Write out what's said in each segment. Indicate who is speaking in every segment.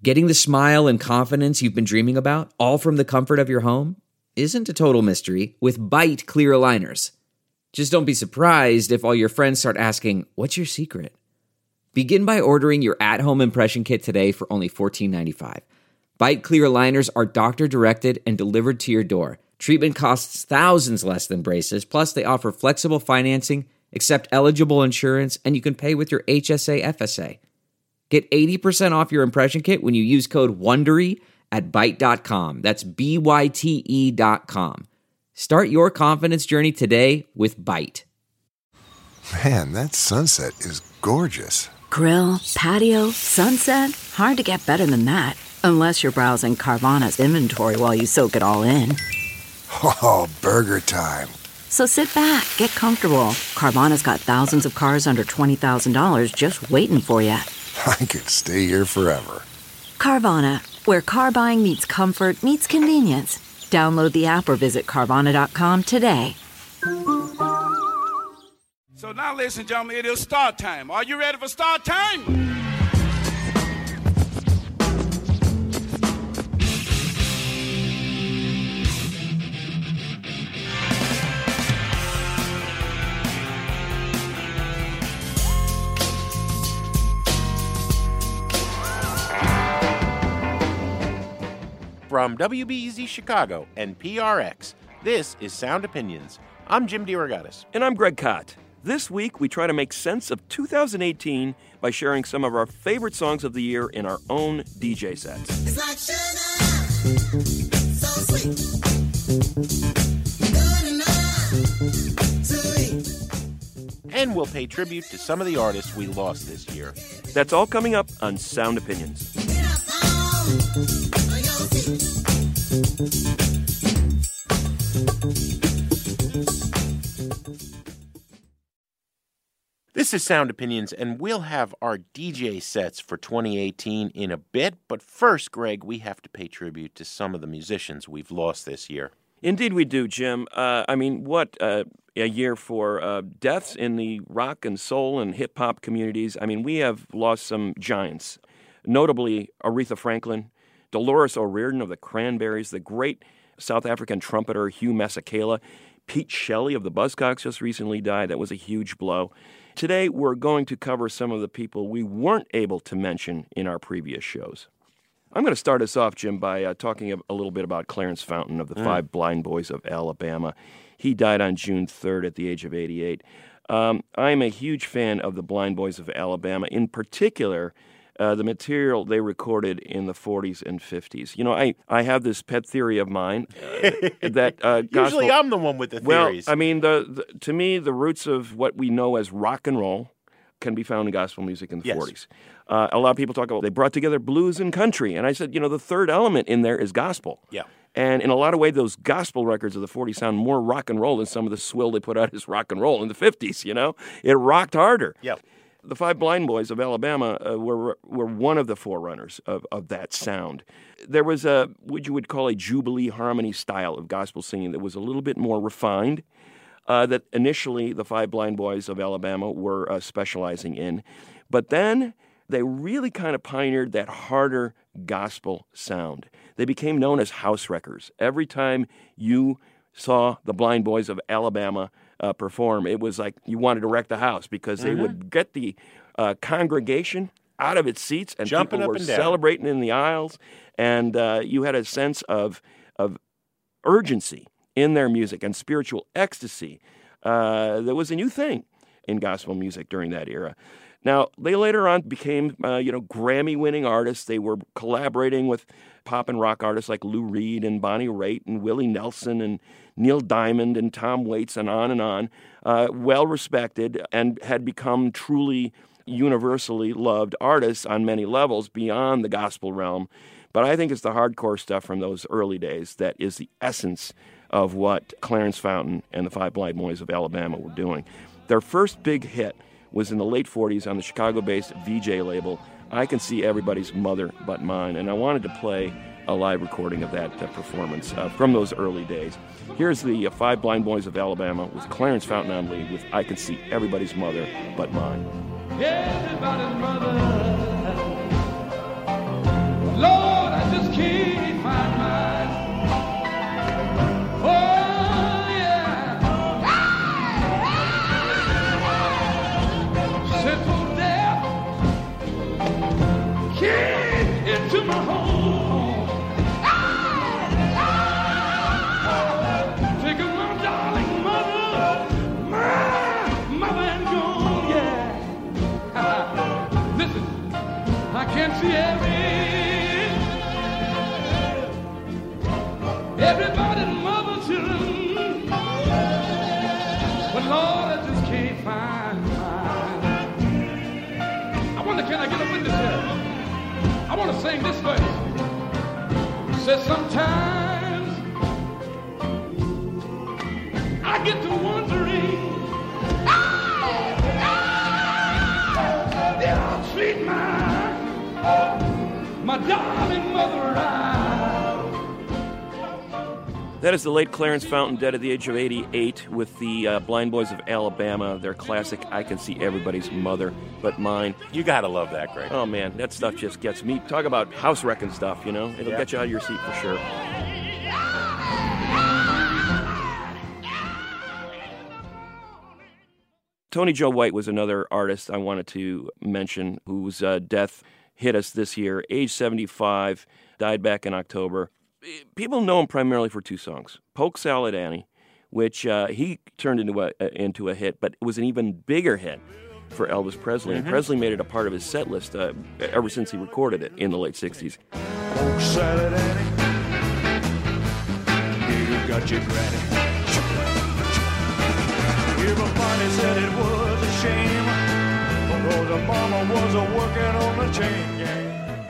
Speaker 1: Getting the smile and confidence you've been dreaming about, all from the comfort of your home, isn't a total mystery with Byte clear aligners. Just don't be surprised if all your friends start asking, "What's your secret?" Begin by ordering your at-home impression kit today for only $14.95. Byte clear aligners are doctor-directed and delivered to your door. Treatment costs thousands less than braces, plus they offer flexible financing, accept eligible insurance, and you can pay with your HSA FSA. Get 80% off your impression kit when you use code WONDERY at Byte.com. That's BYTE.com. Start your confidence journey today with Byte.
Speaker 2: Man, that sunset is gorgeous.
Speaker 3: Grill, patio, sunset. Hard to get better than that. Unless you're browsing Carvana's inventory while you soak it all in.
Speaker 2: Oh, burger time.
Speaker 3: So sit back, get comfortable. Carvana's got thousands of cars under $20,000 just waiting for you.
Speaker 2: I could stay here forever.
Speaker 3: Carvana, where car buying meets comfort meets convenience. Download the app or visit Carvana.com today.
Speaker 4: So now, ladies and gentlemen, it is start time. Are you ready for start time?
Speaker 5: From WBEZ Chicago and PRX, this is Sound Opinions. I'm Jim DeRogatis.
Speaker 6: And I'm Greg Kot. This week, we try to make sense of 2018 by sharing some of our favorite songs of the year in our own DJ sets.
Speaker 7: It's like sugar, so sweet, good enough to eat.
Speaker 5: And we'll pay tribute to some of the artists we lost this year.
Speaker 6: That's all coming up on Sound Opinions.
Speaker 5: This is Sound Opinions, and we'll have our DJ sets for 2018 in a bit. But first, Greg, we have to pay tribute to some of the musicians we've lost this year.
Speaker 6: Indeed we do, Jim. What a year for deaths in the rock and soul and hip-hop communities. We have lost some giants, notably Aretha Franklin, Dolores O'Riordan of the Cranberries, the great South African trumpeter Hugh Masekela, Pete Shelley of the Buzzcocks just recently died. That was a huge blow. Today, we're going to cover some of the people we weren't able to mention in our previous shows. I'm going to start us off, Jim, by talking a little bit about Clarence Fountain of the Five Blind Boys of Alabama. He died on June 3rd at the age of 88. I'm a huge fan of the Blind Boys of Alabama, in particular the material they recorded in the 40s and 50s. I have this pet theory of mine that
Speaker 5: Usually I'm the one with the theories.
Speaker 6: Well, to me, the roots of what we know as rock and roll can be found in gospel music in the 40s. A lot of people talk about they brought together blues and country, and I said, the third element in there is gospel.
Speaker 5: Yeah.
Speaker 6: And in a lot of ways, those gospel records of the 40s sound more rock and roll than some of the swill they put out as rock and roll in the 50s, It rocked harder.
Speaker 5: Yeah.
Speaker 6: The Five Blind Boys of Alabama were one of the forerunners of that sound. There was what you would call a Jubilee harmony style of gospel singing that was a little bit more refined, that initially the Five Blind Boys of Alabama were specializing in. But then they really kind of pioneered that harder gospel sound. They became known as house wreckers. Every time you saw the Blind Boys of Alabama perform, it was like you wanted to wreck the house because they would get the congregation out of its seats and
Speaker 5: jumping
Speaker 6: people
Speaker 5: up
Speaker 6: were
Speaker 5: and down,
Speaker 6: celebrating in the aisles, and you had a sense of urgency in their music and spiritual ecstasy. That was a new thing in gospel music during that era. Now, they later on became, Grammy-winning artists. They were collaborating with pop and rock artists like Lou Reed and Bonnie Raitt and Willie Nelson and Neil Diamond and Tom Waits and on, well-respected, and had become truly universally loved artists on many levels beyond the gospel realm. But I think it's the hardcore stuff from those early days that is the essence of what Clarence Fountain and the Five Blind Boys of Alabama were doing. Their first big hit was in the late 40s on the Chicago-based VJ label, I Can See Everybody's Mother But Mine, and I wanted to play a live recording of that performance from those early days. Here's the Five Blind Boys of Alabama with Clarence Fountain on lead with I Can See Everybody's Mother But Mine.
Speaker 7: Everybody's mother,
Speaker 4: Everybody's mother children, but Lord, I just can't find mine. I wonder, can I get a witness here? I want to sing this verse. It says, sometimes I get to wondering, did I treat my darling mother right?
Speaker 6: That is the late Clarence Fountain, dead at the age of 88, with the Blind Boys of Alabama, their classic, I Can See Everybody's Mother But Mine.
Speaker 5: You gotta love that, Greg.
Speaker 6: Oh, man, that stuff just gets me. Talk about house-wrecking stuff, you know? It'll get you out of your seat for sure. Tony Joe White was another artist I wanted to mention whose death hit us this year. Age 75, died back in October. People know him primarily for two songs. Polk Salad Annie, which he turned into a hit, but it was an even bigger hit for Elvis Presley. And Presley made it a part of his set list ever since he recorded it in the late 60s.
Speaker 4: Polk Salad Annie, you got your granny. Everybody said it was a shame, because the mama was working on the chain gang.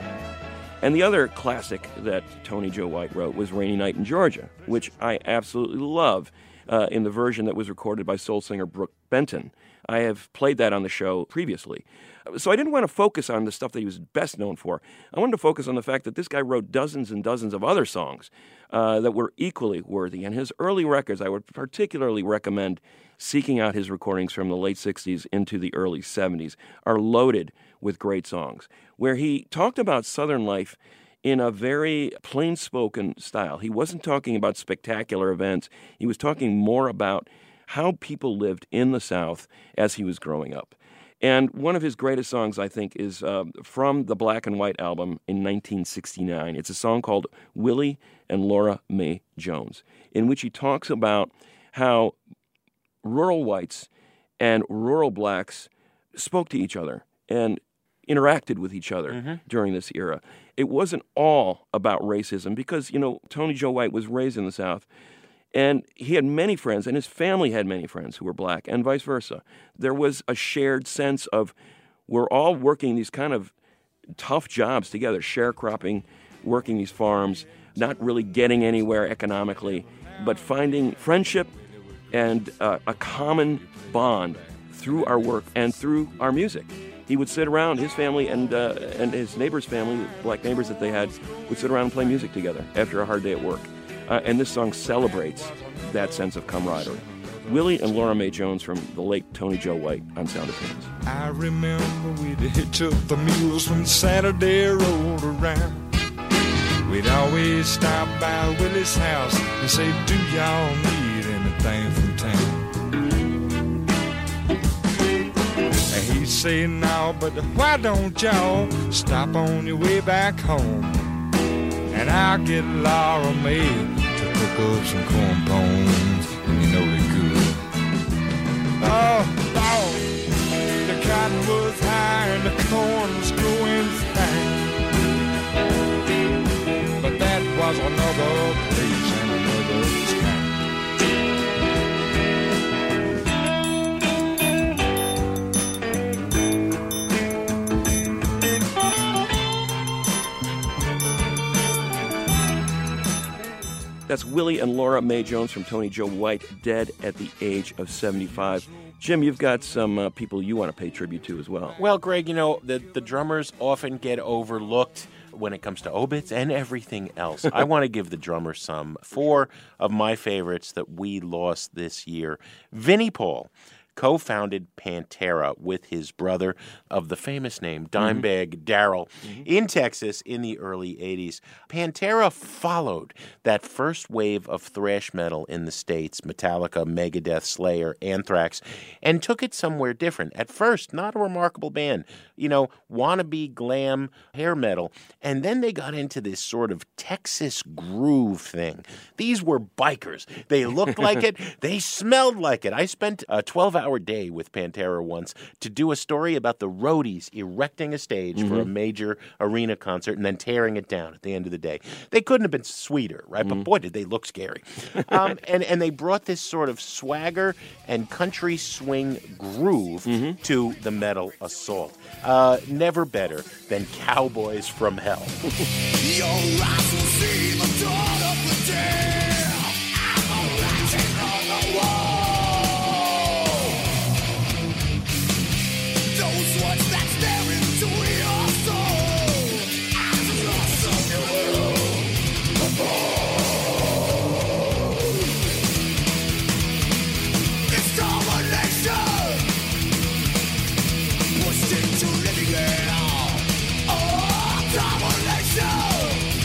Speaker 6: And the other classic that Tony Joe White wrote was Rainy Night in Georgia, which I absolutely love in the version that was recorded by soul singer Brooke Benton. I have played that on the show previously. So I didn't want to focus on the stuff that he was best known for. I wanted to focus on the fact that this guy wrote dozens and dozens of other songs that were equally worthy. And his early records, I would particularly recommend seeking out his recordings from the late 60s into the early 70s, are loaded with great songs, where he talked about Southern life in a very plain-spoken style. He wasn't talking about spectacular events. He was talking more about how people lived in the South as he was growing up. And one of his greatest songs, I think, is from the Black and White album in 1969. It's a song called Willie and Laura Mae Jones, in which he talks about how rural whites and rural blacks spoke to each other and interacted with each other during this era. It wasn't all about racism because, you know, Tony Joe White was raised in the South, and he had many friends, and his family had many friends who were black, and vice versa. There was a shared sense of we're all working these kind of tough jobs together, sharecropping, working these farms, not really getting anywhere economically, but finding friendship and a common bond through our work and through our music. He would sit around, his family and his neighbor's family, black neighbors that they had, would sit around and play music together after a hard day at work. And this song celebrates that sense of camaraderie. Willie and Laura Mae Jones from the late Tony Joe White on Sound Opinions.
Speaker 8: I remember we'd hitch up the mules when Saturday rolled around. We'd always stop by Willie's house and say, do y'all need anything from town? And he'd say, no, but why don't y'all stop on your way back home? And I'll get Laura Mae to cook up some corn bones, and you know they're good. Oh, Lord, the cotton was high and the corn was growing fast. But that was another place and another time.
Speaker 6: That's Willie and Laura Mae Jones from Tony Joe White, dead at the age of 75. Jim, you've got some people you want to pay tribute to as well.
Speaker 5: Well, Greg, you know, the drummers often get overlooked when it comes to obits and everything else. I want to give the drummers some. 4 of my favorites that we lost this year. Vinnie Paul co-founded Pantera with his brother of the famous name, Dimebag Darrell, in Texas in the early 80s. Pantera followed that first wave of thrash metal in the States, Metallica, Megadeth, Slayer, Anthrax, and took it somewhere different. At first, not a remarkable band, you know, wannabe glam hair metal, and then they got into this sort of Texas groove thing. These were bikers. They looked like it. They smelled like it. I spent 12 hours 2-hour day with Pantera once to do a story about the roadies erecting a stage for a major arena concert and then tearing it down at the end of the day. They couldn't have been sweeter, right? But boy, did they look scary. And they brought this sort of swagger and country swing groove to the Metal Assault. Never better than Cowboys from Hell.
Speaker 7: Your eyes will see the dawn of the day. I'm a writing on the wall. Those words that stare into your soul. I'm lost on you. It's domination. Pushed into living hell. Oh, domination.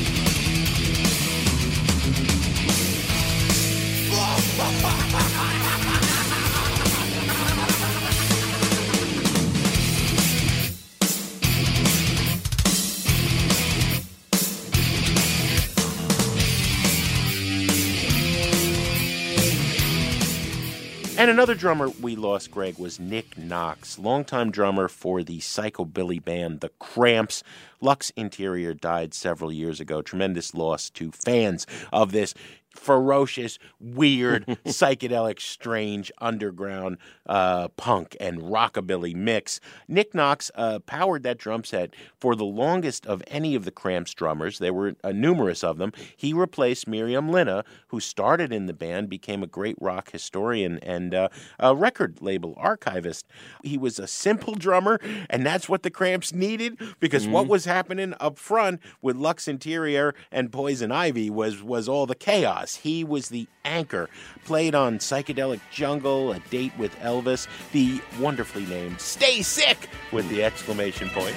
Speaker 5: And another drummer we lost, Greg, was Nick Knox, longtime drummer for the psychobilly band The Cramps. Lux Interior died several years ago. Tremendous loss to fans of this ferocious, weird, psychedelic, strange, underground punk and rockabilly mix. Nick Knox powered that drum set for the longest of any of the Cramps drummers. There were numerous of them. He replaced Miriam Linna, who started in the band, became a great rock historian and a record label archivist. He was a simple drummer, and that's what the Cramps needed, because what was happening up front with Lux Interior and Poison Ivy was all the chaos. He was the anchor, played on Psychedelic Jungle, A Date with Elvis, the wonderfully named Stay Sick with the exclamation point.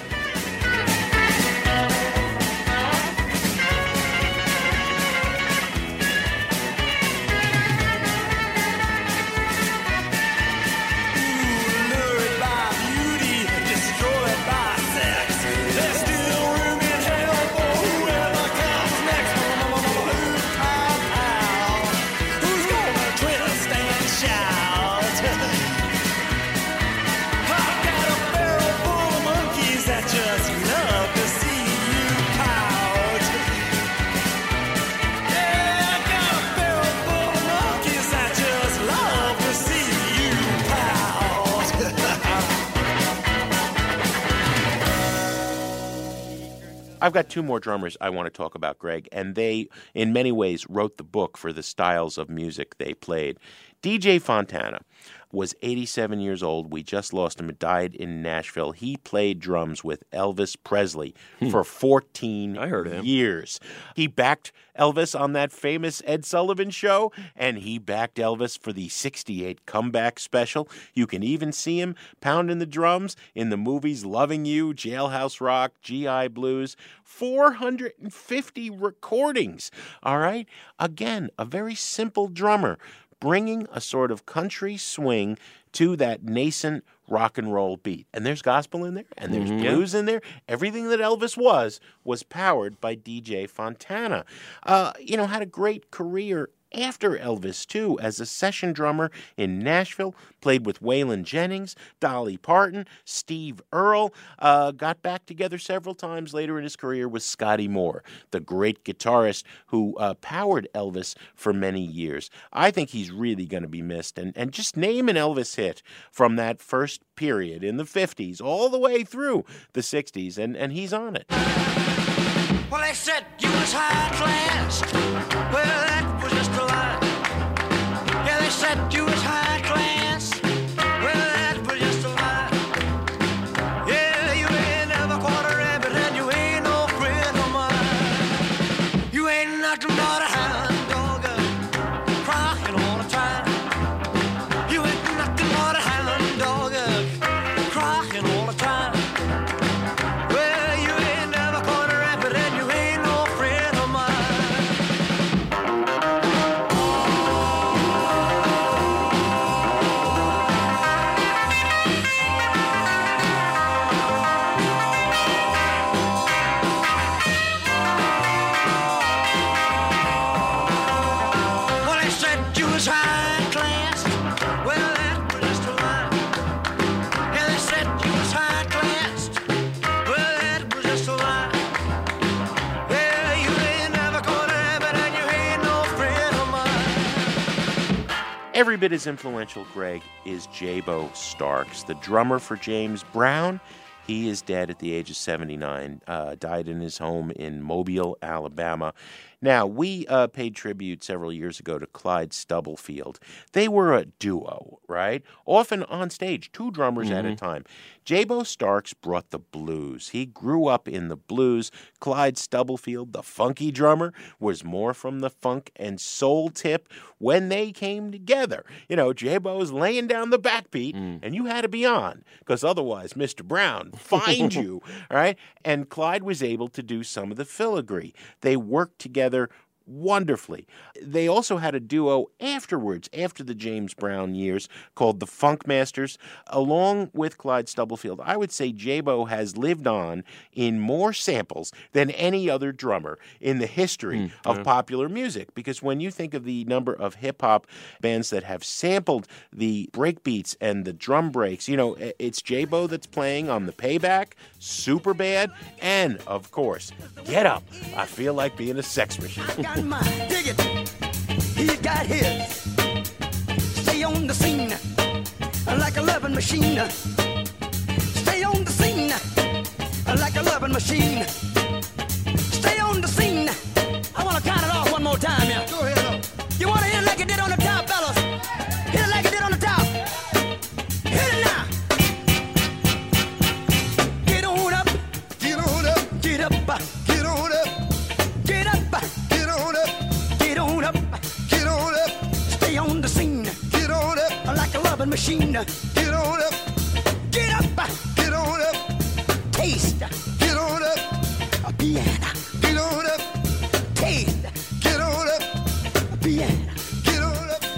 Speaker 5: I've got two more drummers I want to talk about, Greg, and they, in many ways, wrote the book for the styles of music they played. DJ Fontana was 87 years old. We just lost him. He died in Nashville. He played drums with Elvis Presley for 14 years. He backed Elvis on that famous Ed Sullivan show, and he backed Elvis for the 68 comeback special. You can even see him pounding the drums in the movies Loving You, Jailhouse Rock, GI Blues. 450 recordings, all right? Again, a very simple drummer, bringing a sort of country swing to that nascent rock and roll beat. And there's gospel in there, and there's blues in there. Everything that Elvis was powered by DJ Fontana. Had a great career after Elvis, too, as a session drummer in Nashville, played with Waylon Jennings, Dolly Parton, Steve Earle, got back together several times later in his career with Scotty Moore, the great guitarist who powered Elvis for many years. I think he's really going to be missed. And just name an Elvis hit from that first period in the 50s all the way through the 60s, and he's on it.
Speaker 7: Well, they said you was high class. Well, that was just a lie. Yeah, they said you was high class. Well, that was just a lie. Yeah, you ain't never caught a rabbit and you ain't no friend of mine. You ain't nothing but a hound dog crying all the time. You ain't nothing but a hound dog crying all the time. Well, you ain't never caught a rabbit and you ain't no friend.
Speaker 5: Every bit as influential, Greg, is Jabo Starks, the drummer for James Brown. He is dead at the age of 79, died in his home in Mobile, Alabama. Now, we paid tribute several years ago to Clyde Stubblefield. They were a duo, right? Often on stage, two drummers at a time. Jabo Starks brought the blues. He grew up in the blues. Clyde Stubblefield, the funky drummer, was more from the funk and soul tip. When they came together, Jabo's laying down the backbeat, and you had to be on, because otherwise Mr. Brown fined you, all right? And Clyde was able to do some of the filigree. They worked together wonderfully. They also had a duo afterwards, after the James Brown years, called the Funk Masters. Along with Clyde Stubblefield, I would say Jabo has lived on in more samples than any other drummer in the history of popular music. Because when you think of the number of hip-hop bands that have sampled the breakbeats and the drum breaks, it's Jabo that's playing on the Payback, Superbad, and, of course, Get Up. I Feel Like Being a Sex Machine.
Speaker 7: Mine, dig it. He's got his. Stay on the scene like a loving machine. Stay on the scene like a loving machine. Stay on the scene. I want to count it off one more time, yeah. Go ahead. You want to hit it like it did on the top, fellas? Hit it like it did on the top. Hit it now. Get on up. Get on up. Get up. Get on up. Get up. Get on up. Get on up. Get on up. Stay on the scene. Get on up. Like a loving machine. Get on up. Get up. Get on up. Taste. Get on up. A piano. Get on up. Taste. Get on up. A piano. Get on up.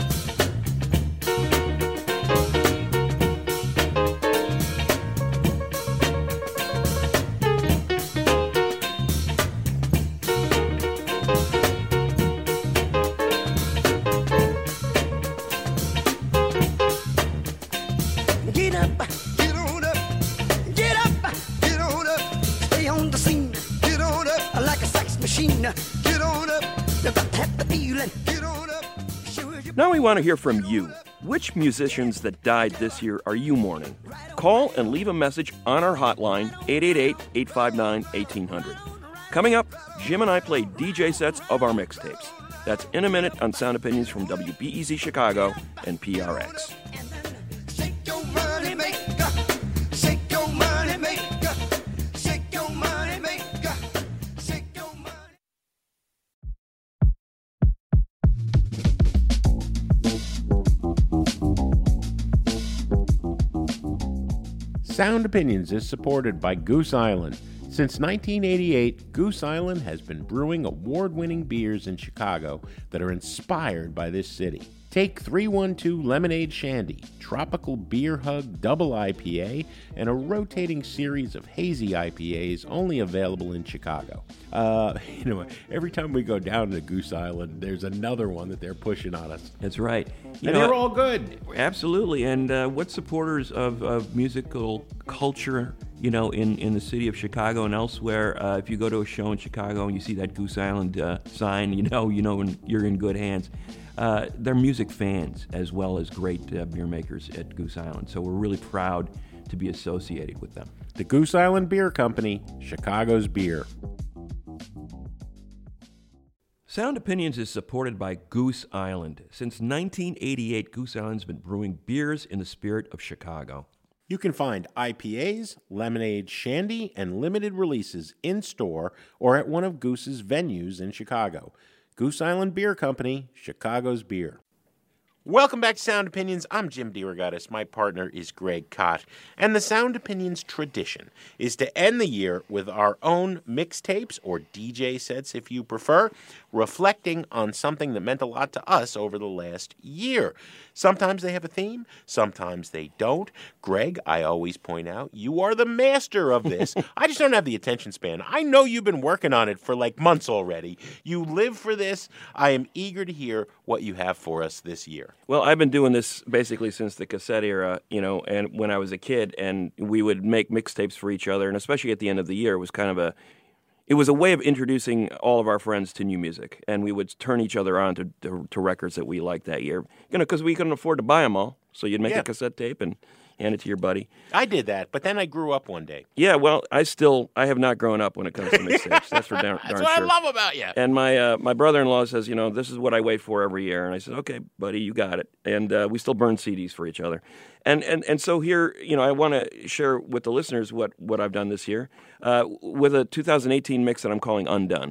Speaker 7: Get up, get on up, get up, get on up, stay on the scene, get on up, like a sex machine, get on up, you got to have the feeling, get on up, sure as you
Speaker 6: Now we want to hear from you. Which musicians that died this year are you mourning? Call and leave a message on our hotline, 888-859-1800. Coming up, Jim and I play DJ sets of our mixtapes. That's in a minute on Sound Opinions from WBEZ Chicago and PRX.
Speaker 7: shake your money maker, shake your money maker, shake your money maker, shake your money.
Speaker 5: Sound Opinions is supported by Goose Island. Since 1988, Goose Island has been brewing award-winning beers in Chicago that are inspired by this city. Take 312 Lemonade Shandy, Tropical Beer Hug Double IPA, and a rotating series of hazy IPAs only available in Chicago. Every time we go down to Goose Island, there's another one that they're pushing on us.
Speaker 6: That's right.
Speaker 5: And they're all good.
Speaker 6: Absolutely. And what supporters of musical culture, in the city of Chicago and elsewhere, if you go to a show in Chicago and you see that Goose Island sign, when you're in good hands. They're music fans as well as great beer makers at Goose Island. So we're really proud to be associated with them.
Speaker 5: The Goose Island Beer Company, Chicago's beer.
Speaker 6: Sound Opinions is supported by Goose Island. Since 1988, Goose Island's been brewing beers in the spirit of Chicago.
Speaker 5: You can find IPAs, lemonade shandy, and limited releases in-store or at one of Goose's venues in Chicago. Goose Island Beer Company, Chicago's beer. Welcome back to Sound Opinions. I'm Jim DeRogatis. My partner is Greg Kot. And the Sound Opinions tradition is to end the year with our own mixtapes, or DJ sets if you prefer, reflecting on something that meant a lot to us over the last year. Sometimes they have a theme, sometimes they don't. Greg, I always point out, you are the master of this. I just don't have the attention span. I know you've been working on it for like months already. You live for this. I am eager to hear what you have for us this year.
Speaker 6: Well, I've been doing this basically since the cassette era, and when I was a kid, and we would make mixtapes for each other, and especially at the end of the year, it was kind of it was a way of introducing all of our friends to new music, and we would turn each other on to records that we liked that year. Because we couldn't afford to buy them all, so you'd make a cassette tape and hand it to your buddy.
Speaker 5: I did that, but then I grew up one day.
Speaker 6: Yeah, well, I have not grown up when it comes to mixtapes. That's for darn
Speaker 5: That's what
Speaker 6: sure.
Speaker 5: I love about you.
Speaker 6: And my brother-in-law says, this is what I wait for every year. And I said, okay, buddy, you got it. And we still burn CDs for each other. And so here, I want to share with the listeners what I've done this year with a 2018 mix that I'm calling Undone.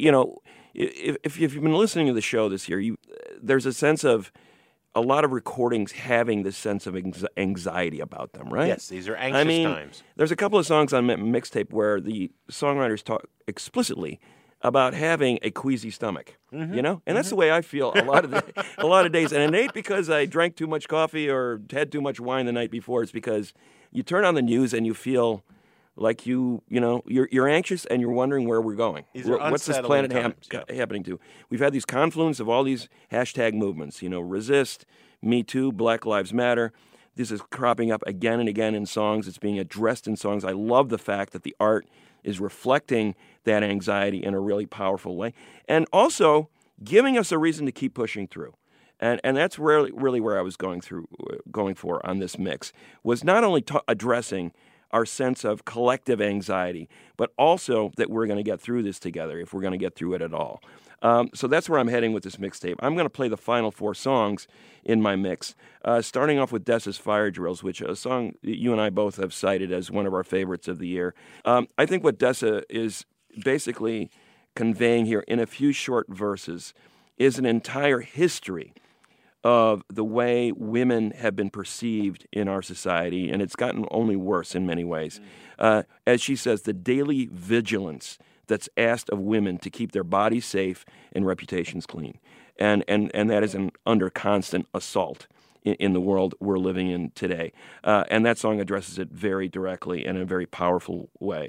Speaker 6: If you've been listening to the show this year, there's a sense of a lot of recordings having this sense of anxiety about them, right?
Speaker 5: Yes, these are anxious times.
Speaker 6: There's a couple of songs on mixtape where the songwriters talk explicitly about having a queasy stomach, And that's the way I feel a lot of days. And it ain't because I drank too much coffee or had too much wine the night before. It's because you turn on the news and you feel like you're anxious and you're wondering where we're going. What's this planet happening to? We've had these confluence of all these hashtag movements, resist, Me Too, Black Lives Matter. This is cropping up again and again in songs. It's being addressed in songs. I love the fact that the art is reflecting that anxiety in a really powerful way, and also giving us a reason to keep pushing through. And that's really where I was going for on this mix, was not only addressing our sense of collective anxiety, but also that we're going to get through this together if we're going to get through it at all. So that's where I'm heading with this mixtape. I'm going to play the final 4 songs in my mix, starting off with Dessa's Fire Drills, which is a song that you and I both have cited as one of our favorites of the year. I think what Dessa is basically conveying here in a few short verses is an entire history of the way women have been perceived in our society, and it's gotten only worse in many ways. As she says, the daily vigilance that's asked of women to keep their bodies safe and reputations clean. And that is under constant assault in the world we're living in today. And that song addresses it very directly and in a very powerful way.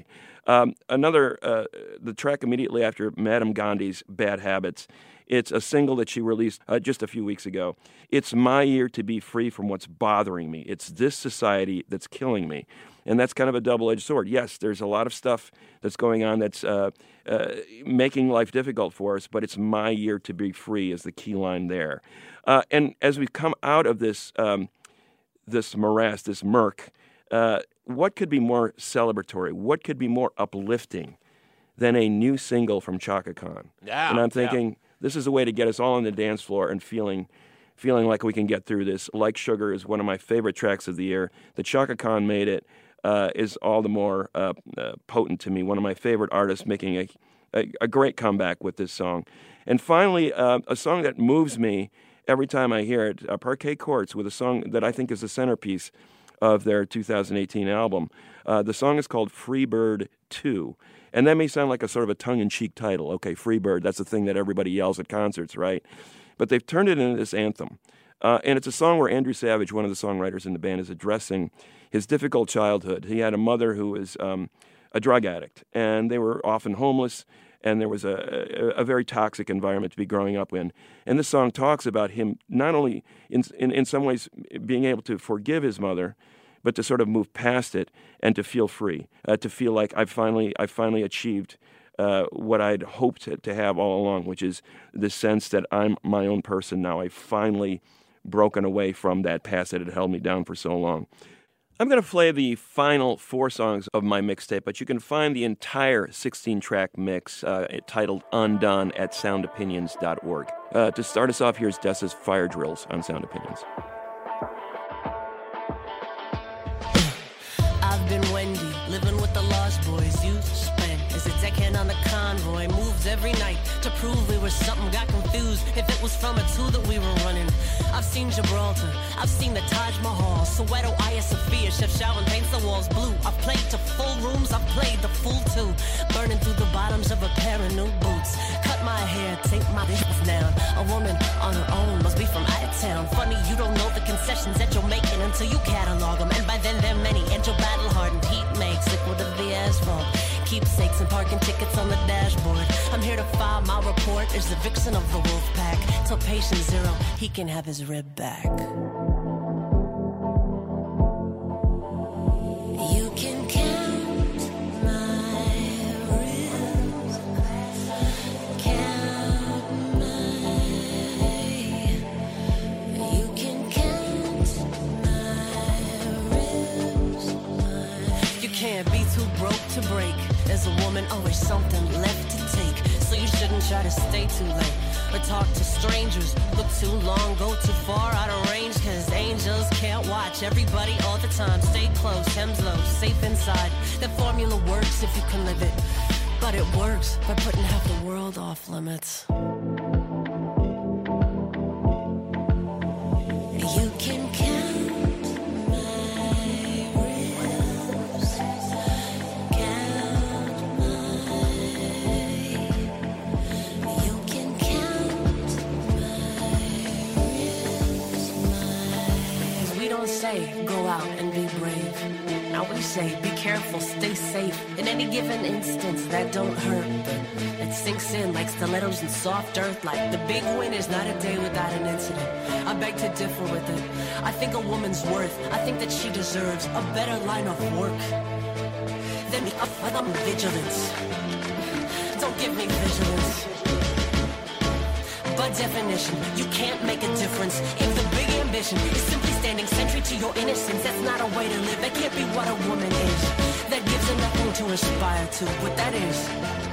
Speaker 6: The track immediately after Madame Gandhi's Bad Habits, it's a single that she released just a few weeks ago. It's my year to be free from what's bothering me. It's this society that's killing me. And that's kind of a double-edged sword. Yes, there's a lot of stuff that's going on that's making life difficult for us, but it's my year to be free is the key line there. And as we come out of this morass, this murk, what could be more celebratory? What could be more uplifting than a new single from Chaka Khan?
Speaker 5: Yeah,
Speaker 6: and I'm thinking this is a way to get us all on the dance floor and feeling like we can get through this. Like Sugar is one of my favorite tracks of the year. The Chaka Khan made it is all the more potent to me. One of my favorite artists making a great comeback with this song. And finally, a song that moves me every time I hear it, Parquet Courts, with a song that I think is the centerpiece of their 2018 album. The song is called Freebird 2. And that may sound like a sort of a tongue-in-cheek title. Okay, Freebird, that's the thing that everybody yells at concerts, right? But they've turned it into this anthem. And it's a song where Andrew Savage, one of the songwriters in the band, is addressing his difficult childhood. He had a mother who was a drug addict, and they were often homeless, and there was a very toxic environment to be growing up in. And this song talks about him not only in some ways being able to forgive his mother, but to sort of move past it and to feel free, to feel like I finally achieved what I'd hoped to have all along, which is the sense that I'm my own person now. I've finally broken away from that past that had held me down for so long. I'm going to play the final 4 songs of my mixtape, but you can find the entire 16-track mix titled Undone at soundopinions.org. To start us off, here's Dessa's Fire Drills on Sound Opinions.
Speaker 9: I've been Wendy, living with the Lost Boys. You spent as a deckhand on the convoy. Moves every night to prove we were something. Got confused if it was from a two that we were running. I've seen Gibraltar, I've seen the Taj Mahal, Soweto, Hagia Sophia, Chef Shaolin paints the walls blue. I've played to full rooms, I've played the full too. Burning through the bottoms of a pair of new boots. Cut my hair, take my business down. A woman on her own must be from out of town. Funny, you don't know the concessions that you're making until you catalog them. And by then they're many, and your battle hardened heat makes liquid of the asphalt. Keepsakes and parking tickets on the dashboard. I'm here to file my report as the vixen of the wolf pack. Tell patient zero he can have his rib back. You can count my ribs. something left to take. So you shouldn't try to stay too late or talk to strangers. Look too long, go too far out of range, cause angels can't watch everybody all the time. Stay close, hems low, safe inside. That formula works if you can live it, but it works by putting half the world off limits. You can count my ribs, count you can count my ribs. We don't say go out and be brave. Now we say be careful, stay safe. In any given instance, that don't hurt, but it sinks in like stilettos in soft earth. Like the big win is not a day without an incident. I beg to differ with it. I think a woman's worth, I think that she deserves a better line of work than vigilance. Don't give me vigilance. By definition, you can't make a difference if the big ambition is simply standing sentry to your innocence. That's not a way to live. That can't be what a woman is. That gives her nothing to aspire to. What that is,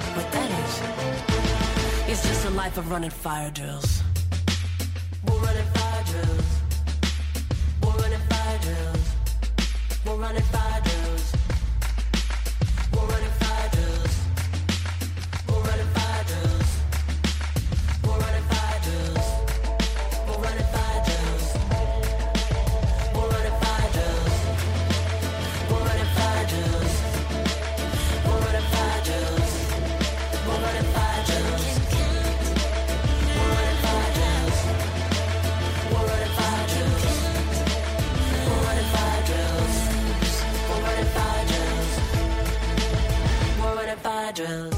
Speaker 9: it's just a life of running fire drills. We're running fire drills. We're running fire drills. We're running fire drills. We're running fire drills. We're running fire drills. We're running fire drills. We're running fire drills. We're running fire drills. We're running fire drills. We're running fire drills. We're running fire drills. We're running fire drills. We're running fire drills. We're running fire drills. We're running fire drills. We're running fire drills.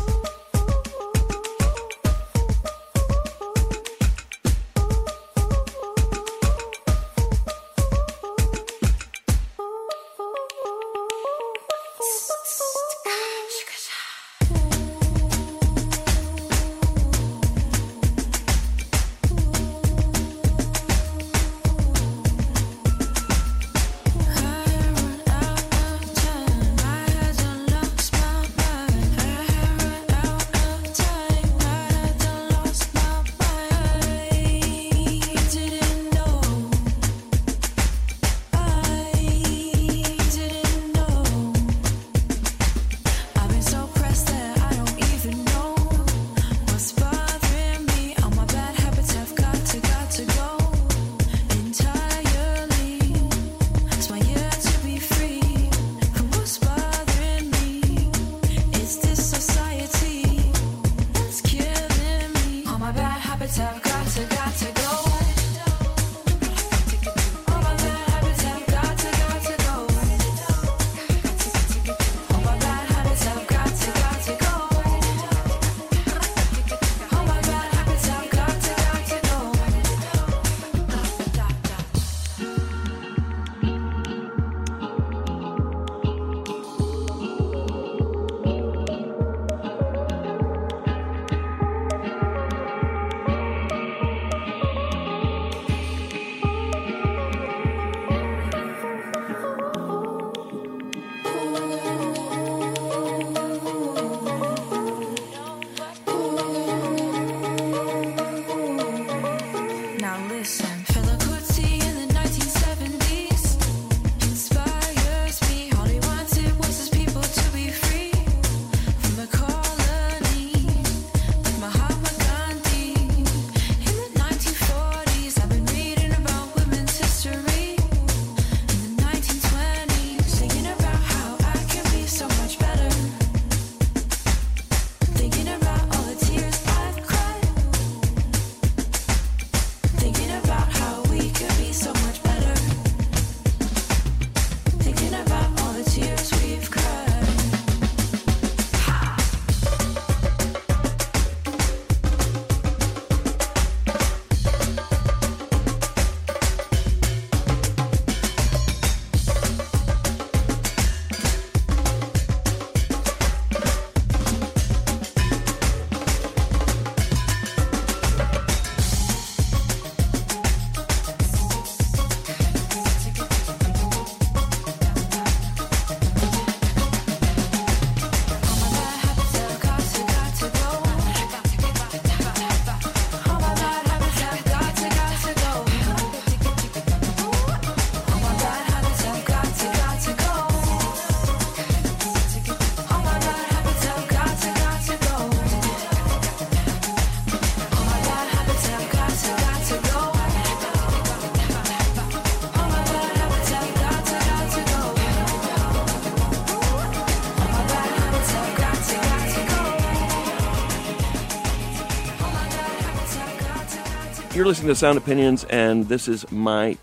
Speaker 6: You're listening to Sound Opinions, and this is my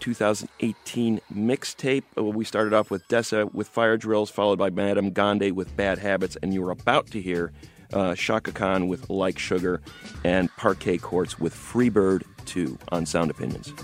Speaker 6: 2018 mixtape. We started off with Dessa with Fire Drills, followed by Madame Gandhi with Bad Habits, and you were about to hear Shaka Khan with Like Sugar and Parquet Courts with Freebird 2 on Sound Opinions.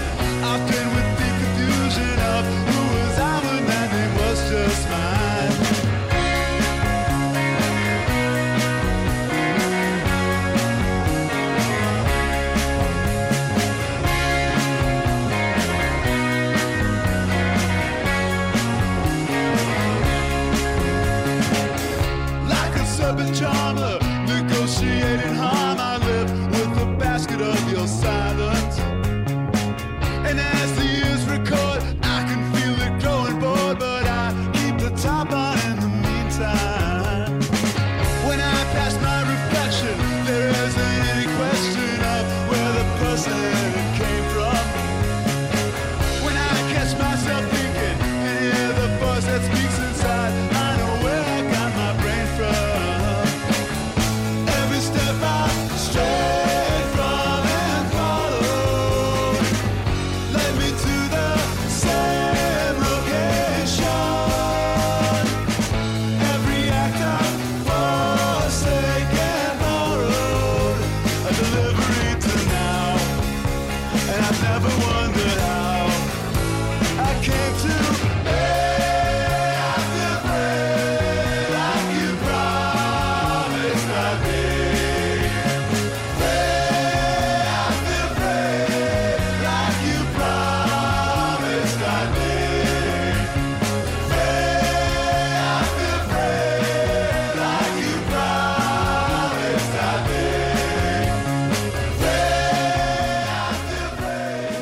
Speaker 10: I've been with the confusion of who was I when that name was just mine.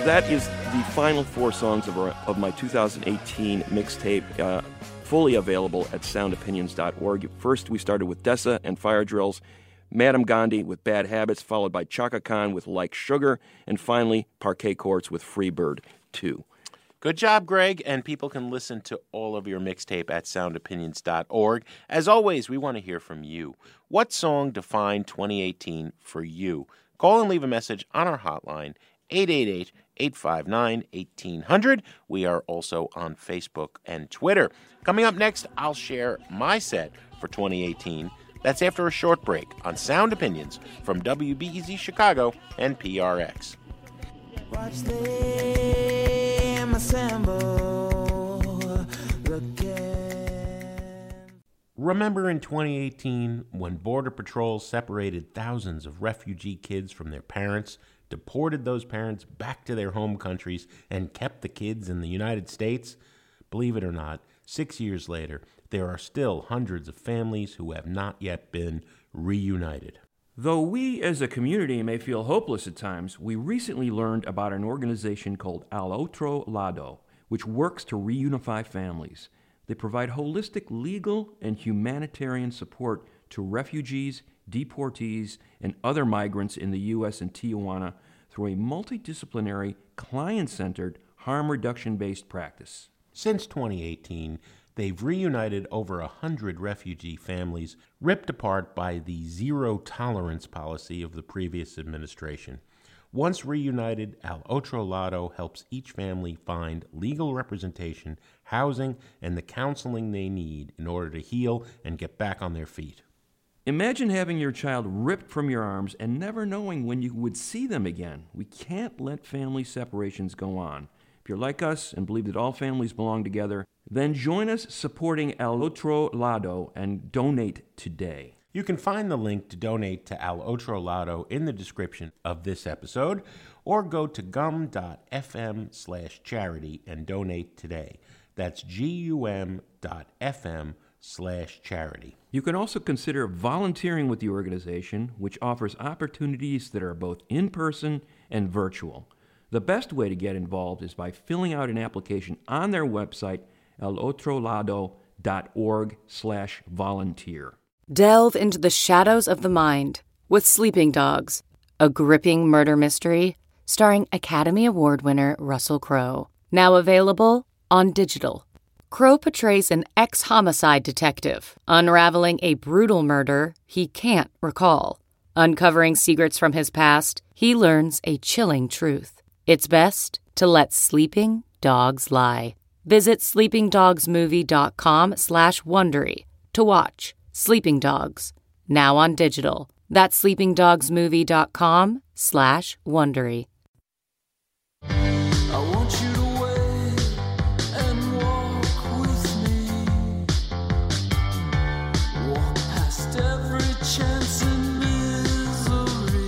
Speaker 6: that is the final 4 songs of my 2018 mixtape, fully available at soundopinions.org. First, we started with Dessa and Fire Drills, Madam Gandhi with Bad Habits, followed by Chaka Khan with Like Sugar, and finally, Parquet Courts with Freebird 2.
Speaker 5: Good job, Greg, and people can listen to all of your mixtape at soundopinions.org. As always, we want to hear from you. What song defined 2018 for you? Call and leave a message on our hotline, 888-859-1800. We are also on Facebook and Twitter. Coming up next, I'll share my set for 2018. That's after a short break on Sound Opinions from WBEZ Chicago and PRX.
Speaker 7: Watch them assemble again.
Speaker 5: Remember in 2018 when Border Patrol separated thousands of refugee kids from their parents, deported those parents back to their home countries, and kept the kids in the United States? Believe it or not, 6 years later, there are still hundreds of families who have not yet been reunited.
Speaker 6: Though we as a community may feel hopeless at times, we recently learned about an organization called Al Otro Lado, which works to reunify families. They provide holistic legal and humanitarian support to refugees, deportees, and other migrants in the U.S. and Tijuana through a multidisciplinary, client-centered, harm reduction-based practice.
Speaker 5: Since 2018, they've reunited over 100 refugee families ripped apart by the zero-tolerance policy of the previous administration. Once reunited, Al Otro Lado helps each family find legal representation, housing, and the counseling they need in order to heal and get back on their feet.
Speaker 6: Imagine having your child ripped from your arms and never knowing when you would see them again. We can't let family separations go on. If you're like us and believe that all families belong together, then join us supporting Al Otro Lado and donate today.
Speaker 5: You can find the link to donate to Al Otro Lado in the description of this episode, or go to gum.fm/charity and donate today. That's gum.fm/charity.
Speaker 6: You can also consider volunteering with the organization, which offers opportunities that are both in-person and virtual. The best way to get involved is by filling out an application on their website, alotrolado.org/volunteer.
Speaker 10: Delve into the shadows of the mind with Sleeping Dogs, a gripping murder mystery starring Academy Award winner Russell Crowe. Now available on digital. Crowe portrays an ex-homicide detective unraveling a brutal murder he can't recall. Uncovering secrets from his past, he learns a chilling truth. It's best to let sleeping dogs lie. Visit sleepingdogsmovie.com/Wondery to watch Sleeping Dogs, now on digital. That's sleepingdogsmovie.com/Wondery.
Speaker 7: I want you to wait and walk with me. Walk past every chance in misery.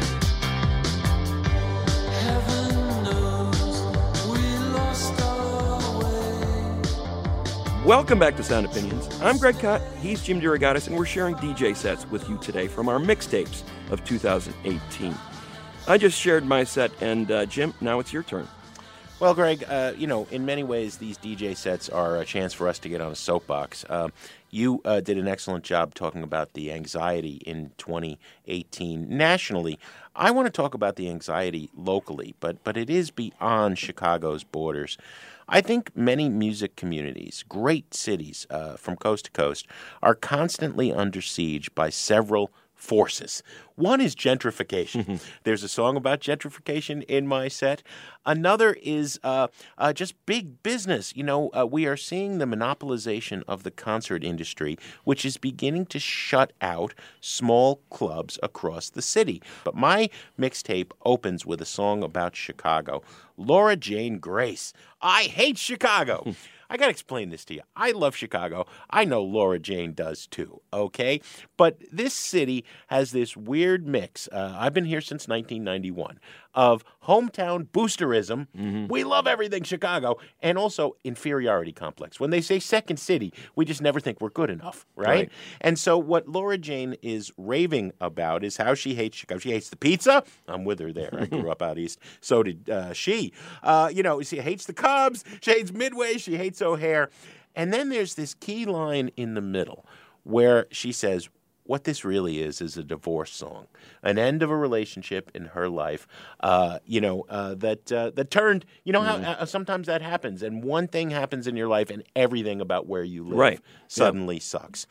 Speaker 7: Heaven knows we lost our way.
Speaker 6: Welcome back to Sound Opinions. I'm Greg Kot, he's Jim DeRogatis, and we're sharing DJ sets with you today from our mixtapes of 2018. I just shared my set, and Jim, now it's your turn.
Speaker 5: Well, Greg, in many ways, these DJ sets are a chance for us to get on a soapbox. You did an excellent job talking about the anxiety in 2018 nationally. I want to talk about the anxiety locally, but it is beyond Chicago's borders. I think many music communities, great cities from coast to coast, are constantly under siege by several forces. One is gentrification. There's a song about gentrification in my set. Another is just big business. We are seeing the monopolization of the concert industry, which is beginning to shut out small clubs across the city. But my mixtape opens with a song about Chicago. Laura Jane Grace. I hate Chicago. I got to explain this to you. I love Chicago. I know Laura Jane does too, okay? But this city has this weird mix. I've been here since 1991 of hometown boosterism. We love everything Chicago, and also inferiority complex. When they say second city, we just never think we're good enough, right? And so what Laura Jane is raving about is how she hates Chicago. She hates the pizza. I'm with her there. I grew up out east. So did she. She hates the Cubs. She hates Midway. She hates O'Hare. And then there's this key line in the middle where she says, what this really is a divorce song, an end of a relationship in her life, that turned, how sometimes that happens, and one thing happens in your life and everything about where you live suddenly sucks.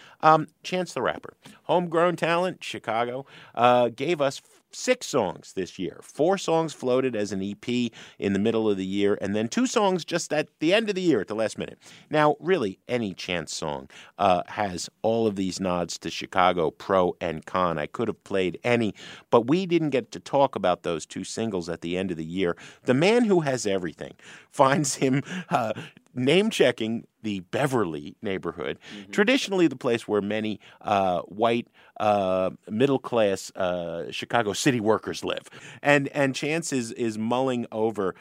Speaker 5: Chance the Rapper, homegrown talent, Chicago, gave us 6 songs this year. 4 songs floated as an EP in the middle of the year, and then 2 songs just at the end of the year at the last minute. Now, really, any Chance song has all of these nods to Chicago, pro and con. I could have played any, but we didn't get to talk about those 2 singles at the end of the year. The Man Who Has Everything finds him name-checking the Beverly neighborhood, traditionally the place where many white, middle-class Chicago city workers live. And Chance is mulling over,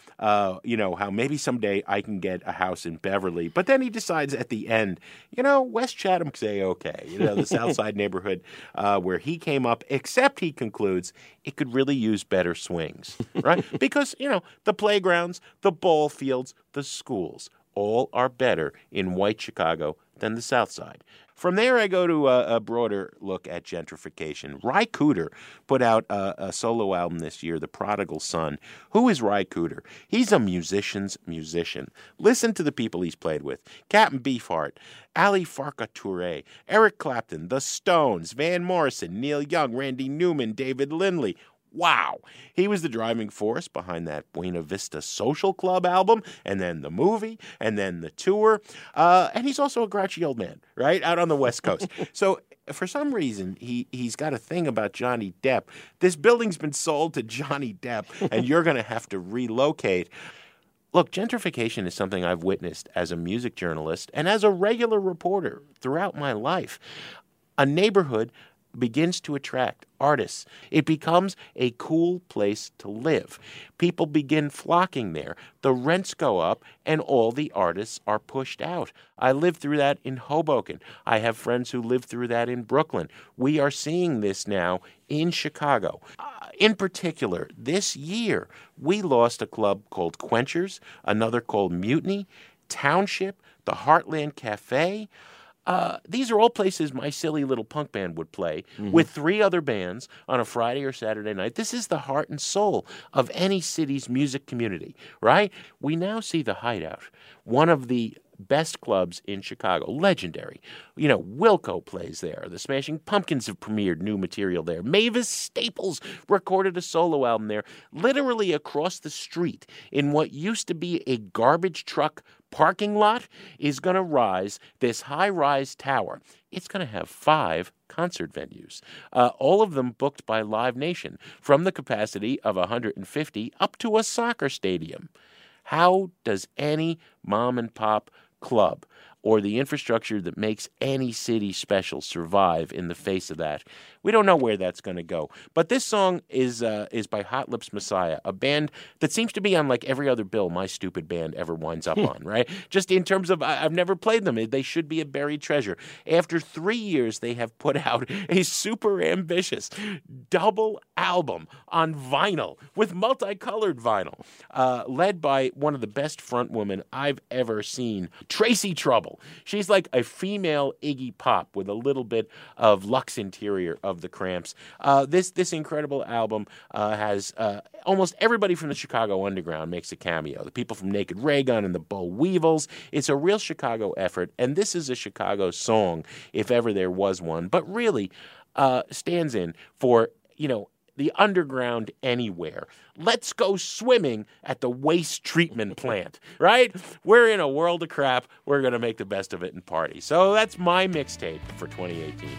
Speaker 5: how maybe someday I can get a house in Beverly. But then he decides at the end, West Chatham say okay, the South Side neighborhood where he came up, except he concludes it could really use better swings, right? Because, the playgrounds, the ball fields, the schools, all are better in white Chicago than the South Side. From there, I go to a broader look at gentrification. Ry Cooder put out a solo album this year, The Prodigal Son. Who is Ry Cooder? He's a musician's musician. Listen to the people he's played with. Captain Beefheart, Ali Farka Touré, Eric Clapton, The Stones, Van Morrison, Neil Young, Randy Newman, David Lindley. Wow. He was the driving force behind that Buena Vista Social Club album, and then the movie, and then the tour. And he's also a grouchy old man, right, out on the West Coast. So for some reason, he's got a thing about Johnny Depp. This building's been sold to Johnny Depp, and you're going to have to relocate. Look, gentrification is something I've witnessed as a music journalist and as a regular reporter throughout my life. A neighborhood begins to attract artists. It becomes a cool place to live. People begin flocking there. The rents go up, and all the artists are pushed out. I lived through that in Hoboken. I have friends who live through that in Brooklyn. We are seeing this now in Chicago. In particular, this year, we lost a club called Quenchers, another called Mutiny, Township, the Heartland Cafe. These are all places my silly little punk band would play with 3 other bands on a Friday or Saturday night. This is the heart and soul of any city's music community, right? We now see the Hideout, one of the best clubs in Chicago, legendary. Wilco plays there. The Smashing Pumpkins have premiered new material there. Mavis Staples recorded a solo album there, literally across the street in what used to be a garbage truck parking lot is going to rise this high-rise tower. It's going to have 5 concert venues, all of them booked by Live Nation, from the capacity of 150 up to a soccer stadium. How does any mom-and-pop club or the infrastructure that makes any city special survive in the face of that? We don't know where that's going to go. But this song is by Hot Lips Messiah, a band that seems to be on like every other bill my stupid band ever winds up on, right? Just in terms of, I've never played them. They should be a buried treasure. After 3 years, they have put out a super ambitious double album on vinyl, with multicolored vinyl, led by one of the best front women I've ever seen, Tracy Trouble. She's like a female Iggy Pop with a little bit of luxe interior of the Cramps. This incredible album has almost everybody from the Chicago Underground makes a cameo. The people from Naked Raygun and the Boll Weevils. It's a real Chicago effort, and this is a Chicago song, if ever there was one, but really stands in for, the underground anywhere. Let's go swimming at the waste treatment plant, right? We're in a world of crap. We're going to make the best of it and party. So that's my mixtape for 2018.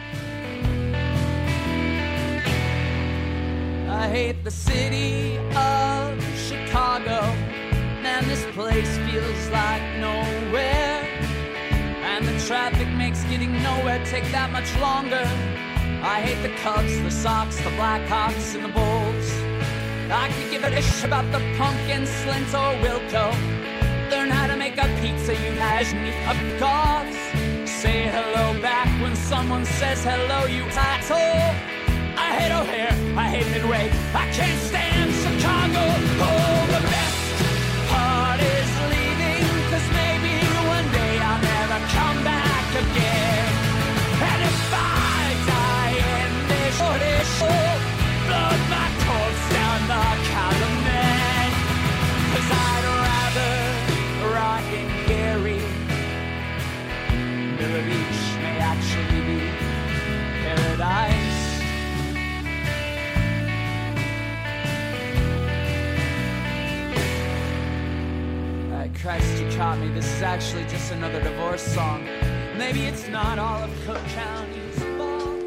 Speaker 11: I hate the city of Chicago. Man, this place feels like nowhere. And the traffic makes getting nowhere take that much longer. I hate the Cubs, the Sox, the Blackhawks, and the Bulls. I could give a dish about the pumpkin, Slint, or Wilco. Learn how to make a pizza, you hash me up coughs. Say hello back when someone says hello, you asshole. I hate O'Hare, I hate Midway, I can't stand Chicago. Oh, the best part is leaving, 'cause maybe one day I'll never come back again. And if I die in this show, blood my corpse down the Calumet. 'Cause I'd rather rot in Gary. Miller Beach may actually be paradise. Christ, you caught me. This is actually just another divorce song. Maybe it's not all of Cook County's fault.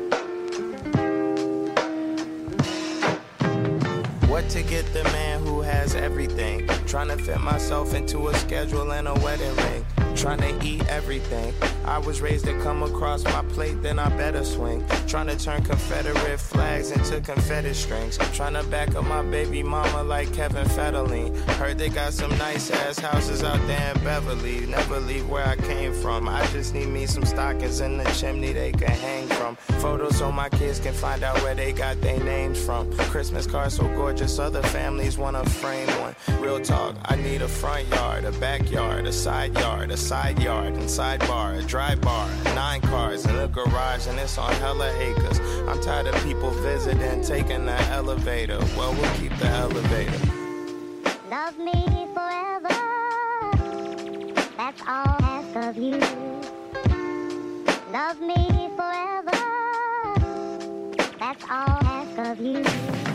Speaker 12: What to get the man who has everything? Trying to fit myself into a schedule and a wedding ring. Trying to eat everything. I was raised to come across my plate, then I better swing. Trying to turn Confederate flags into confetti strings. Trying to back up my baby mama like Kevin Federline. Heard they got some nice ass houses out there in Beverly. Never leave where I came from. I just need me some stockings in the chimney they can hang from. Photos so my kids can find out where they got their names from. Christmas cards so gorgeous, other families wanna frame one. Real talk, I need a front yard, a backyard, a side yard, a side yard, and sidebar, a dry bar, 9 cars in a garage, and it's on hella acres. I'm tired of people visiting, taking the elevator. Well, we'll keep the elevator.
Speaker 13: Love me forever, that's all I ask of you. Love me forever, that's all I ask of you.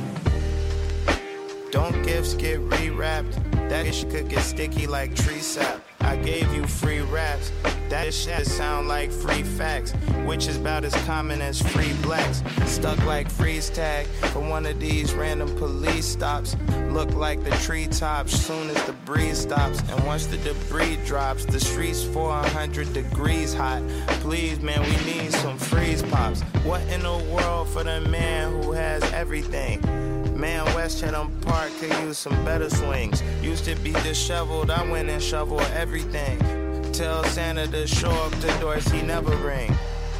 Speaker 12: Don't gifts get rewrapped? That shit could get sticky like tree sap. I gave you free raps. That shit sound like free facts, which is about as common as free blacks. Stuck like freeze tag for one of these random police stops. Look like the treetops soon as the breeze stops. And once the debris drops, the streets 400 degrees hot. Please, man, we need some freeze pops. What in the world for the man who has everything? Man, West Chatham Park could use some better swings. Used to be disheveled, I went and shoveled everything. Tell Santa to show up the doors he never ring.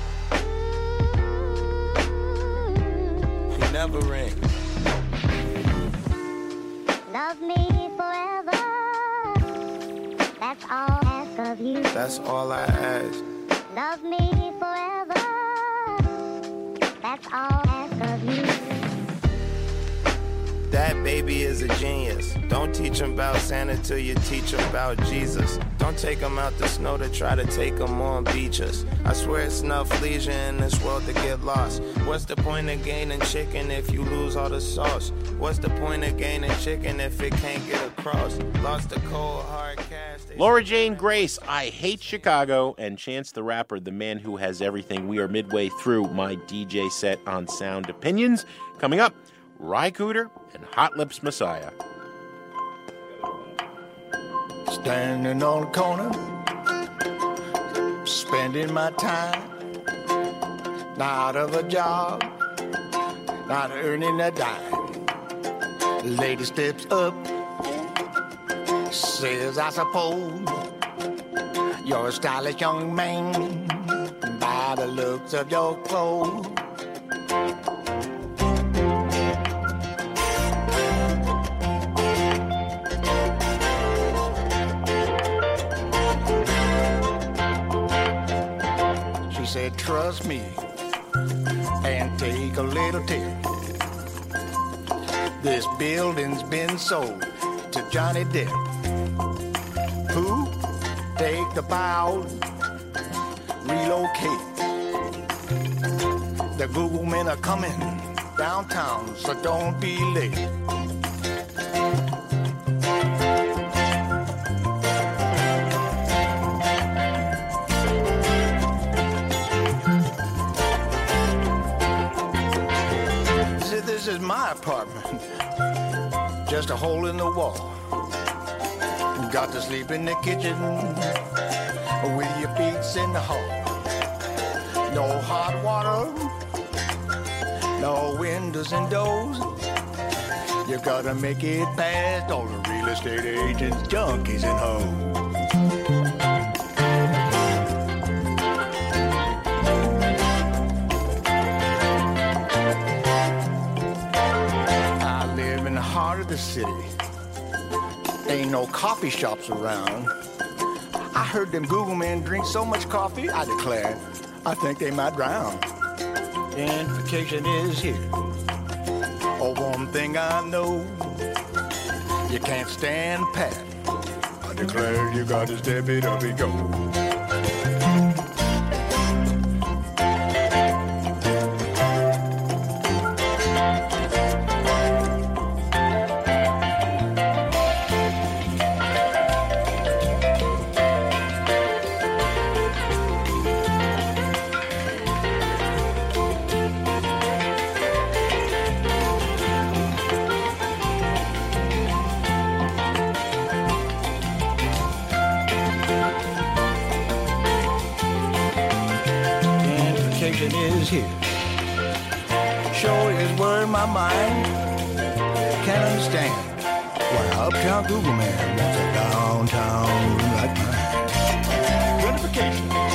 Speaker 12: He never ring.
Speaker 13: Love me forever, that's all I ask of you.
Speaker 12: That's all I ask.
Speaker 13: Love me forever, that's all I ask of you.
Speaker 12: That baby is a genius. Don't teach him about Santa till you teach him about Jesus. Don't take him out the snow to try to take him on beaches. I swear it's enough leisure in this world to get lost. What's the point of gaining chicken if you lose all the sauce? What's the point of gaining chicken if it can't get across? Lost the cold hard cash.
Speaker 5: Laura Jane Grace, I Hate Chicago, and Chance the Rapper, the man who has everything. We are midway through my DJ set on Sound Opinions. Coming up, Ry Cooder and Hot Lips Messiah.
Speaker 14: Standing on the corner, spending my time, not of a job, not earning a dime. Lady steps up, says, I suppose you're a stylish young man by the looks of your clothes. Said, trust me and take a little tip. This building's been sold to Johnny Depp. Who? Take the bow, relocate. The Google men are coming downtown, so don't be late. This is my apartment, just a hole in the wall. Got to sleep in the kitchen with your feet in the hall. No hot water, no windows and doors. You gotta make it past all the real estate agents, junkies, and hoes. I live in the heart of the city. Ain't no coffee shops around. I heard them Google men drink so much coffee, I declare, I think they might drown. Gentrification is here. Oh, one thing I know, you can't stand pat. I declare you got to step it up and go. Is here. Sure is word my mind can't understand why uptown Google man wants a downtown like mine. Gentrification.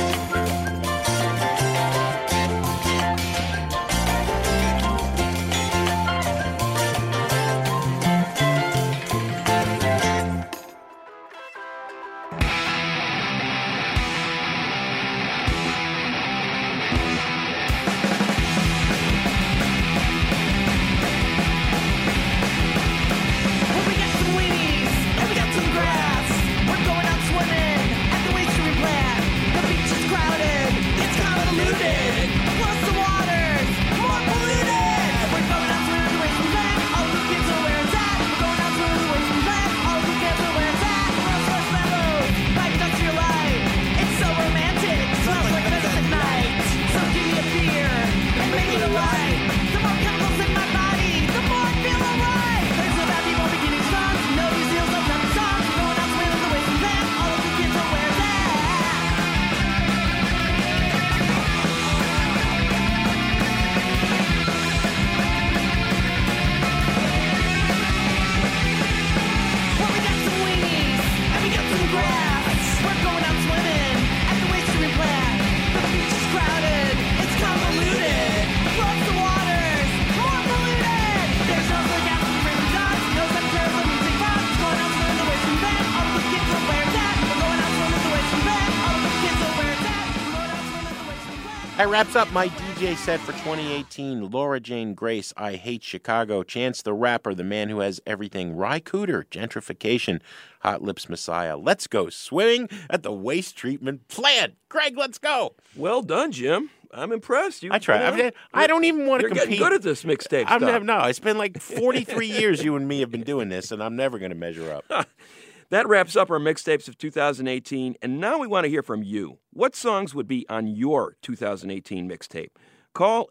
Speaker 5: That wraps up my DJ set for 2018. Laura Jane Grace, I Hate Chicago. Chance the Rapper, the man who has everything. Ry Cooder, Gentrification. Hot Lips Messiah. Let's go swimming at the waste treatment plant. Greg, let's go.
Speaker 6: Well done, Jim. I'm impressed.
Speaker 5: I try. I don't even want to compete.
Speaker 6: You're getting good at this mixtape stuff.
Speaker 5: No, it's been like 43 years you and me have been doing this, and I'm never going to measure up.
Speaker 6: That wraps up our mixtapes of 2018, and now we want to hear from you. What songs would be on your 2018 mixtape? Call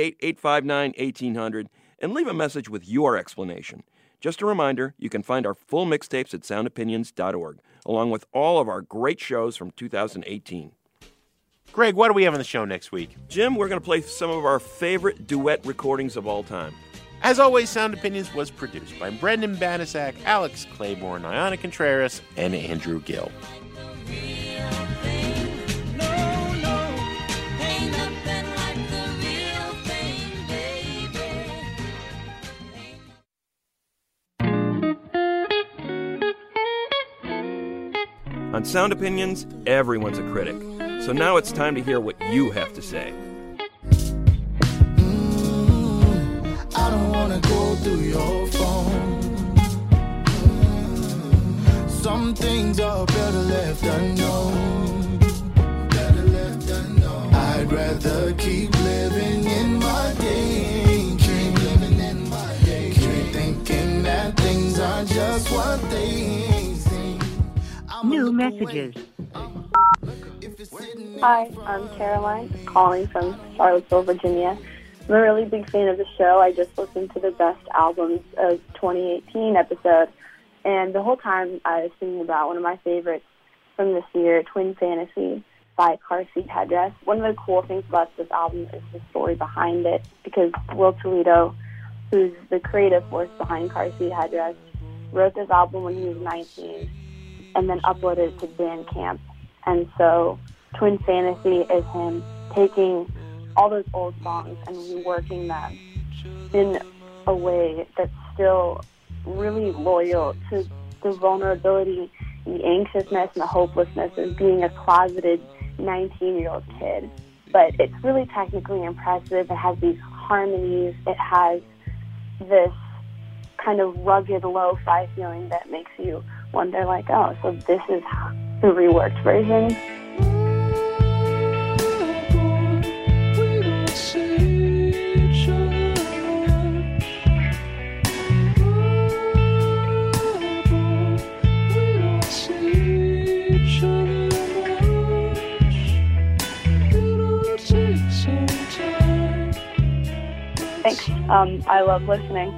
Speaker 6: 888-859-1800 and leave a message with your explanation. Just a reminder, you can find our full mixtapes at soundopinions.org, along with all of our great shows from 2018.
Speaker 5: Greg, what do we have on the show next week?
Speaker 6: Jim, we're going to play some of our favorite duet recordings of all time.
Speaker 5: As always, Sound Opinions was produced by Brendan Banasak, Alex Claiborne, Ayana Contreras, and Andrew Gill.
Speaker 6: On Sound Opinions, everyone's a critic. So now it's time to hear what you have to say.
Speaker 15: I don't wanna go through your phone. Some things are better left unknown. I'd rather keep living in my daydream. Keep thinking that things are just what they seem.
Speaker 16: New messages.
Speaker 17: Hi, I'm Caroline, calling from Charlottesville, Virginia. I'm a really big fan of the show. I just listened to the best albums of 2018 episode, and the whole time I was thinking about one of my favorites from this year, Twin Fantasy by Car Seat Headrest. One of the cool things about this album is the story behind it, because Will Toledo who's the creative force behind Car Seat Headrest, wrote this album when he was 19 and then uploaded it to Bandcamp. And so Twin Fantasy is him taking all those old songs and reworking them in a way that's still really loyal to the vulnerability, the anxiousness, and the hopelessness of being a closeted 19-year-old kid. But it's really technically impressive. It has these harmonies. It has this kind of rugged lo-fi feeling that makes you wonder, like, oh, so this is the reworked version. Thanks. I love listening.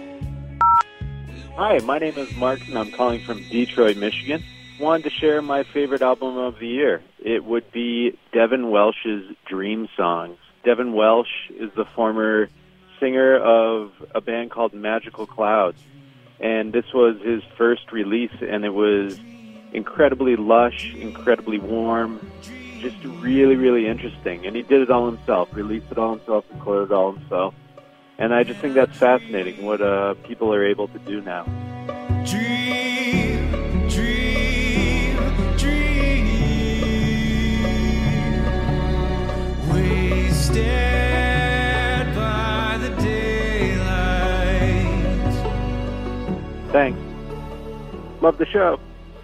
Speaker 18: Hi, my name is Mark, and I'm calling from Detroit, Michigan. Wanted to share my favorite album of the year. It would be Devin Welsh's Dream Songs. Devin Welsh is the former singer of a band called Magical Clouds, and this was his first release, and it was incredibly lush, incredibly warm, just really, really interesting. And he did it all himself, released it all himself, recorded it all himself. And I just think that's fascinating, what people are able to do now.
Speaker 15: Dream, dream, dream. Wasted by the daylight.
Speaker 18: Thanks. Love the show.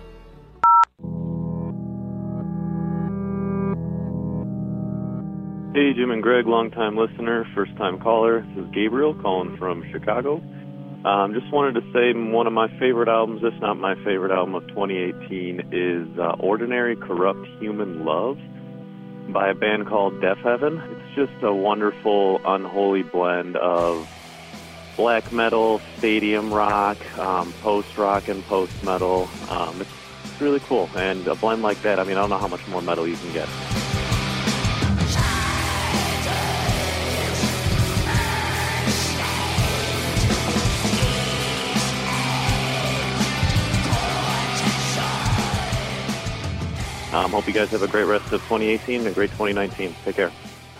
Speaker 19: Hey, Jim and Greg, long-time listener, first-time caller. This is Gabriel calling from Chicago. Just wanted to say one of my favorite albums, if not my favorite album of 2018, is Ordinary Corrupt Human Love by a band called Deaf Heaven. It's just a wonderful, unholy blend of black metal, stadium rock, post-rock, and post-metal. It's really cool, and a blend like that, I mean, I don't know how much more metal you can get. Hope you guys have a great rest of 2018 and a great 2019. Take care.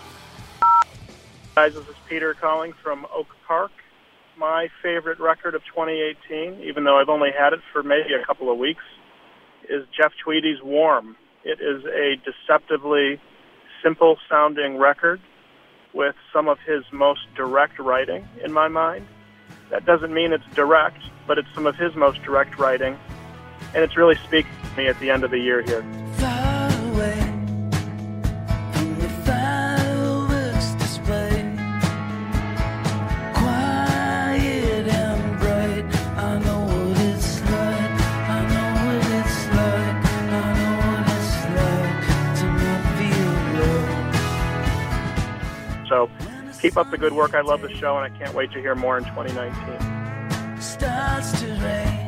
Speaker 20: Guys, this is Peter calling from Oak Park. My favorite record of 2018, even though I've only had it for maybe a couple of weeks, is Jeff Tweedy's Warm. It is a deceptively simple-sounding record with some of his most direct writing, in my mind. That doesn't mean it's direct, but it's some of his most direct writing, and it's really speaking to me at the end of the year here. So keep up the good work. I love the show, and I can't wait to hear more in 2019. Starts to rain.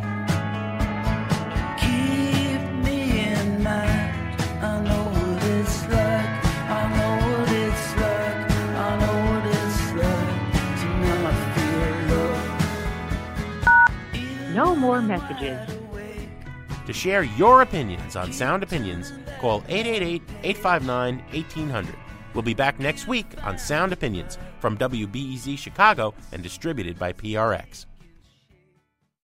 Speaker 20: Keep me in mind. I know what it's like. I know what it's like. I know what it's like to not feel love.
Speaker 21: No more messages.
Speaker 5: To share your opinions on Sound Opinions, call 888-859-1800. We'll be back next week on Sound Opinions from WBEZ Chicago and distributed by PRX.